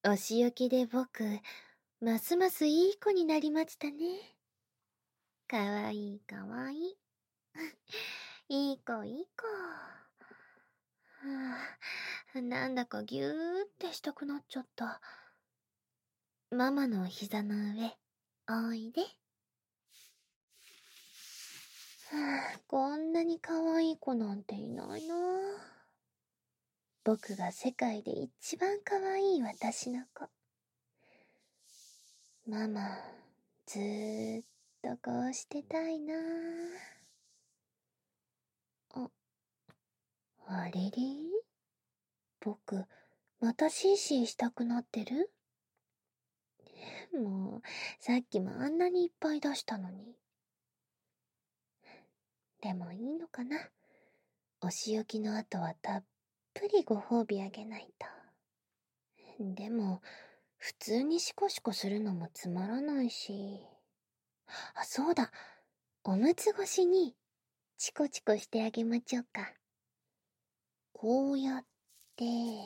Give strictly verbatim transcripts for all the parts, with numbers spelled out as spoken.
お仕置きで僕、ますますいい子になりましたね。かわいいかわいい。いい子いい子。はあ、なんだかぎゅーってしたくなっちゃった。ママの膝の上、おいで。はあ、こんなにかわいい子なんていないな。僕が世界で一番かわいい私の子。ママ、ずーっとこうしてたいな。あ、あれれ？僕、またシーシーしたくなってる？もう、さっきもあんなにいっぱい出したのに。でもいいのかな。お仕置きの後はたっぷりご褒美あげないと。でも、普通にシコシコするのもつまらないし。あ、そうだ。おむつ越しに、チコチコしてあげまちょうか。こうやって、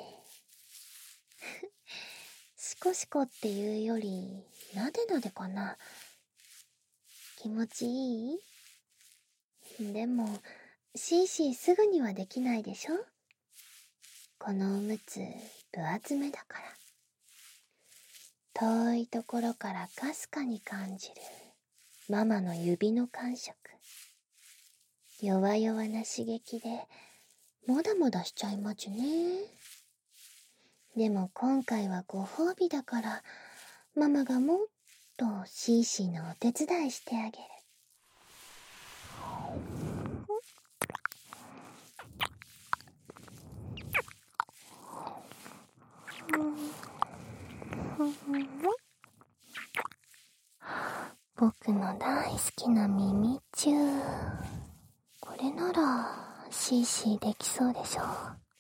シコシコっていうより、なでなでかな。気持ちいい？でも、シーシーすぐにはできないでしょ？このおむつ、分厚めだから。遠いところからかすかに感じるママの指の感触。弱々な刺激でもだもだしちゃいまちね。でも今回はご褒美だから、ママがもっとシーシーのお手伝いしてあげる。僕の大好きな耳チュー。これならシーシーできそうでしょ。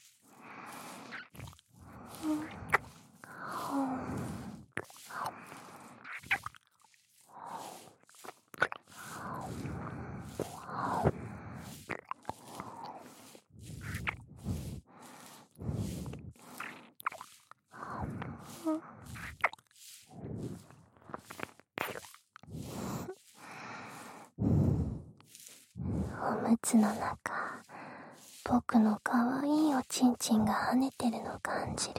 おむつの中、僕のかわいいおちんちんが跳ねてるの感じる。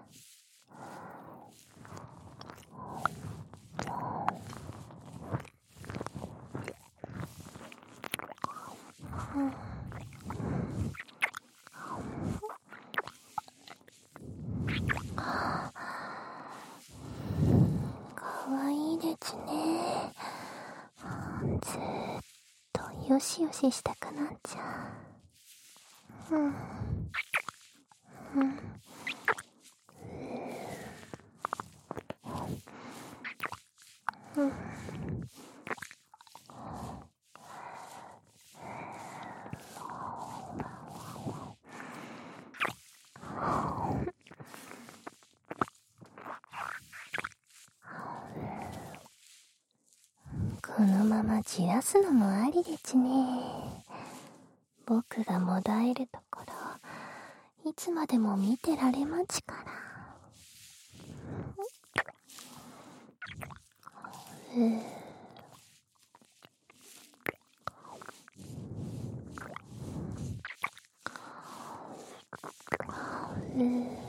かわいいですね。ずーっとよしよししたくなっちゃう。うんうん。うん。このままじらすのもありですね。僕がもだえるところ、いつまでも見てられまちから。うーうー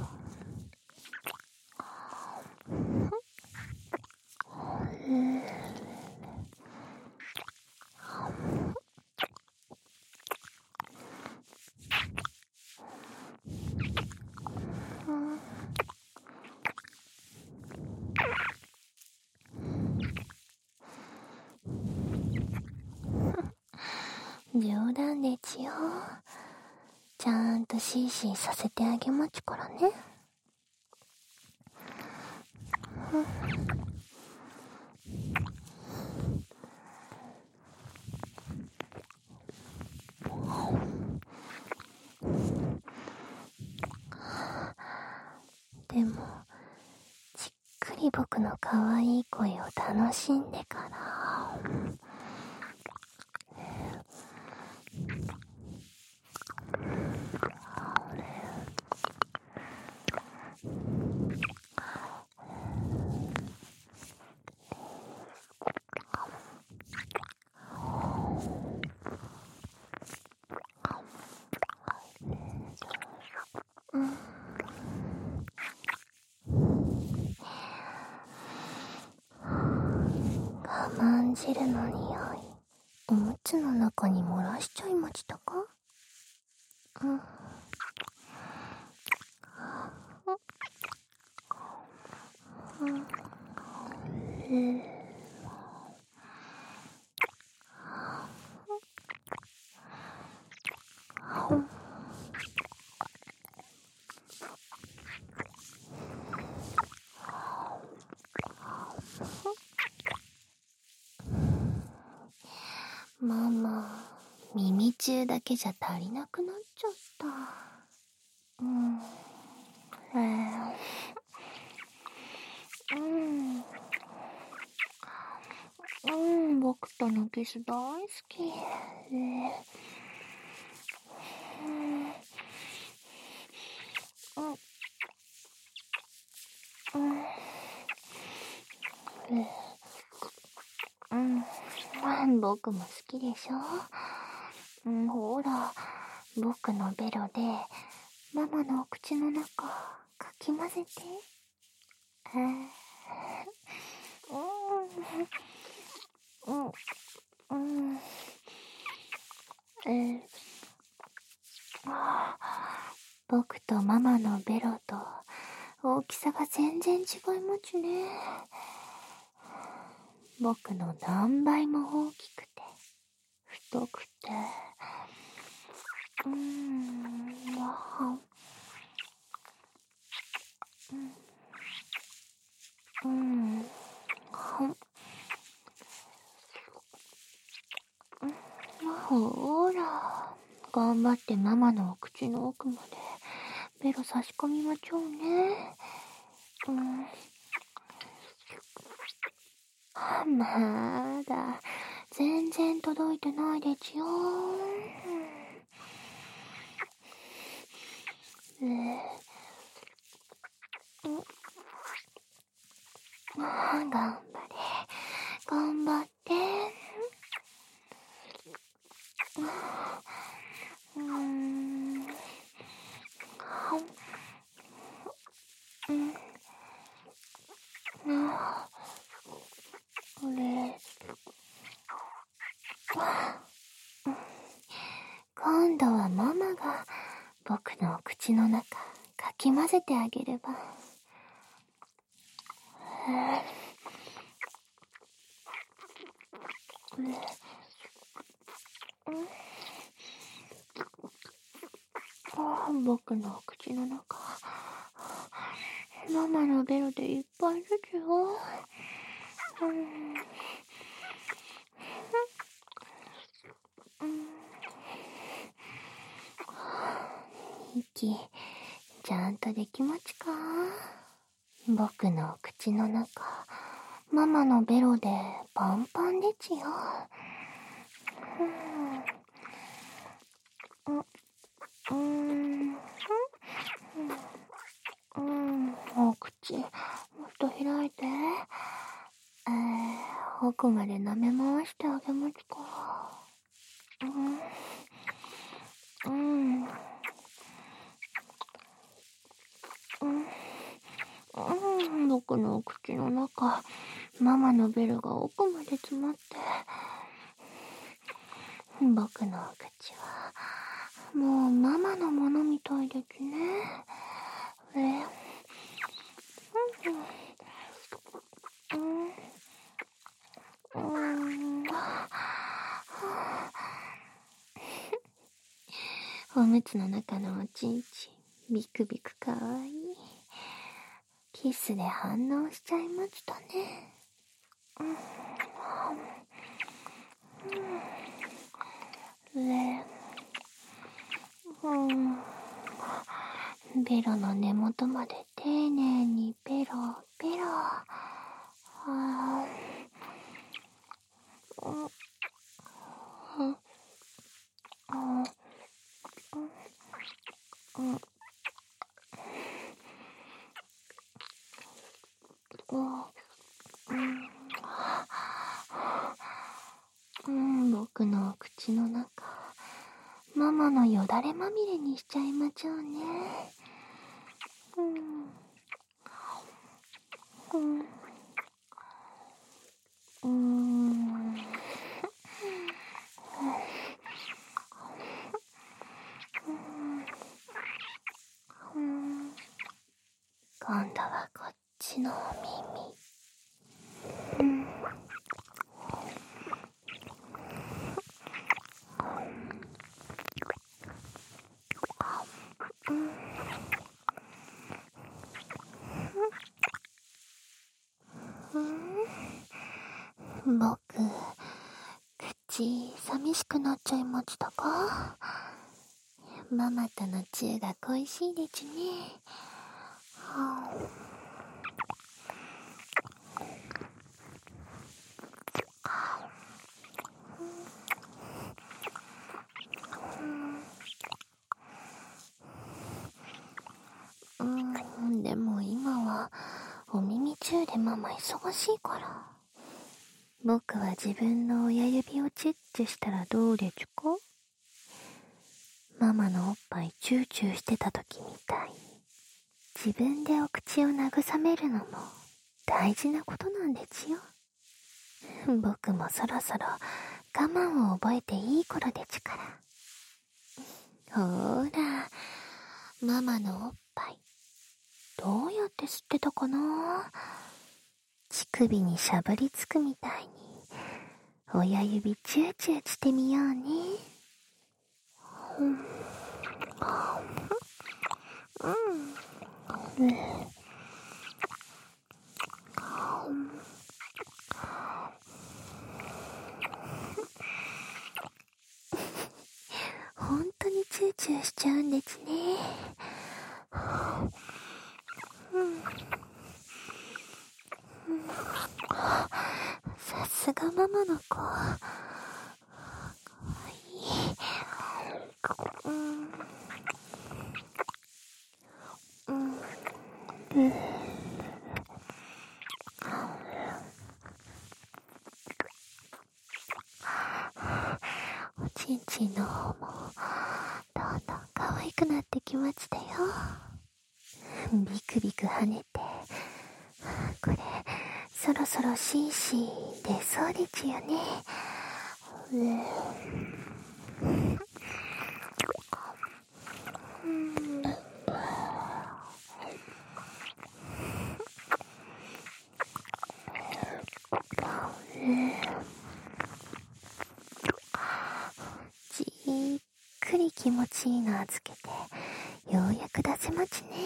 冗談ですよ。ちゃんとシーシーさせてあげまちからね。でも、じっくり僕の可愛い声を楽しんでから。 汁の匂い、おむつの中に漏らしちゃいましたか？うん。うん。うんママ、耳中だけじゃ足りなくなっちゃった。うん。えー、うん。うん、僕とのキス大好き。えー、うん。うん。うん。えー、うん。僕も好きでしょ？うん、ほら、僕のベロでママのお口の中かき混ぜて。えー、うん、うん、うん、えー、あー僕とママのベロと大きさが全然違いますね。僕の何倍も大きくて太くて、うーん、わうん、うん、ほーら、頑張ってママのお口の奥までベロ差し込みましょうね。うん、まだ全然届いてないですよ。うん、頑張れ、頑張って。うーん、うん、これ、今度はママが僕の口の中かき混ぜてあげれば。僕の口の中、ママのベロでいっぱいですよ。うん、息、ちゃんとできますか？僕の口の中、ママのベロでパンパンですよ。うん、うん、うん、お口、もっと開いて。えー、奥まで舐め回してあげますか？うん、うん、うん、僕の口の中、ママのベルが奥まで詰まって、僕の口は、もうママのものみたいですね。えー、うん、うん、うん、おむつの中のおちんちん、ビクビクかわいい。キスで反応しちゃいましたね。うん、上、うん、ベロの根元まで丁寧にペロペロ。あー、うん、うん、うん、うん、うん、僕の口の中、ママのよだれまみれにしちゃいましょうね。うん、うん、うーん、 今度はこっちのお耳。うん。うん、僕、口寂しくなっちゃいましたか？ママとの中学恋しいですね。はあ、うん、でも今はお耳中でママ忙しいから。僕は自分の親指をチュッチュしたらどうですか？ママのおっぱいチューチューしてた時みたいに自分でお口を慰めるのも大事なことなんですよ。僕もそろそろ我慢を覚えていい頃ですから。ほーら、ママのおっぱいどうやって吸ってたかな？乳首にしゃぶりつくみたいに親指チューチューしてみようね。うん。うん。本当にチューチューしちゃうんですね。うん。さすがママの子。かわいい。うん。うん。うん。おちんちんの方もどんどん可愛くなってきましたよ。ビクビク跳ねて、これそろそろシーシー出そうですよね。うん。じっくり気持ちいいの預けてようやく出せますね。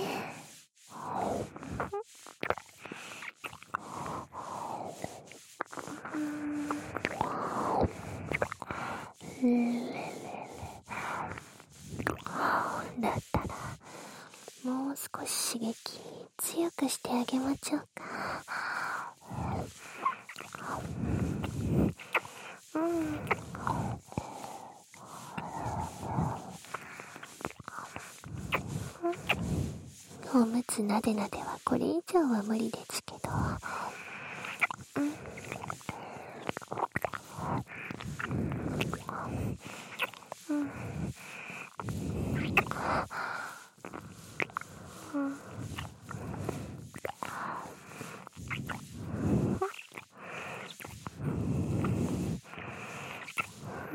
うん、だったらもう少し刺激強くしてあげましょうか。うん。おむつなでなではこれ以上は無理ですけど、うん。うん。うん。うん。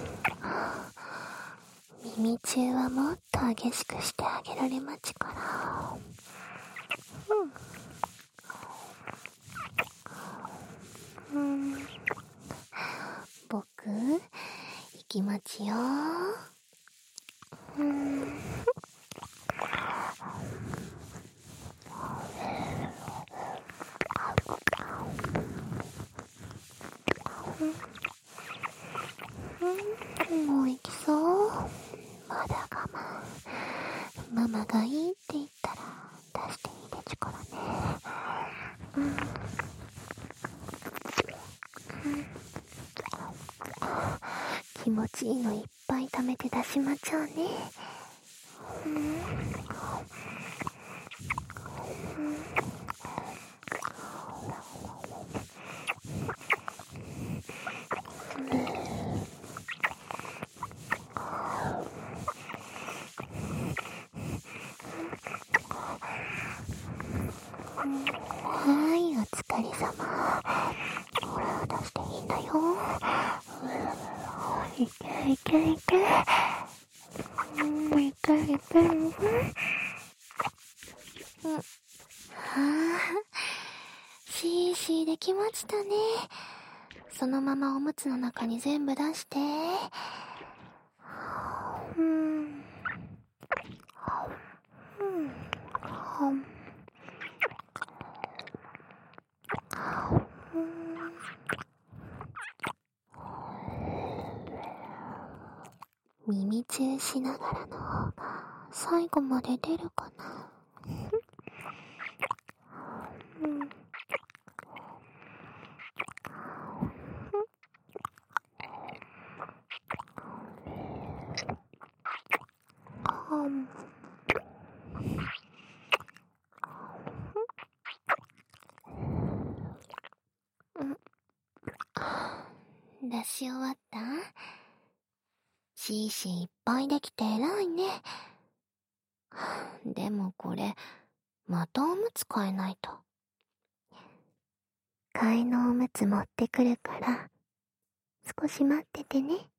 耳中はもっと激しくしてあげられますから。うん。うん。僕、行きますよ。うん。うん、もう行きそう。まだ我慢。ママがいいって言ったら出していいですからね。うん。うん。気持ちいいのいっぱい溜めて出しましょうね。うん。うん。はい、お疲れ様。ほら、出していいんだよ。いけいけいけ。うん、いけいけいけ。うん。 あ、シーシーできましたね。そのままおむつの中に全部出して。うん。うん。うん。耳チしながらの方が最後まで出るかな。うん。うん。出し終わった？シーシーいっぱいできて偉いね。でもこれ、またおむつ替えないと。替えのおむつ持ってくるから、少し待っててね。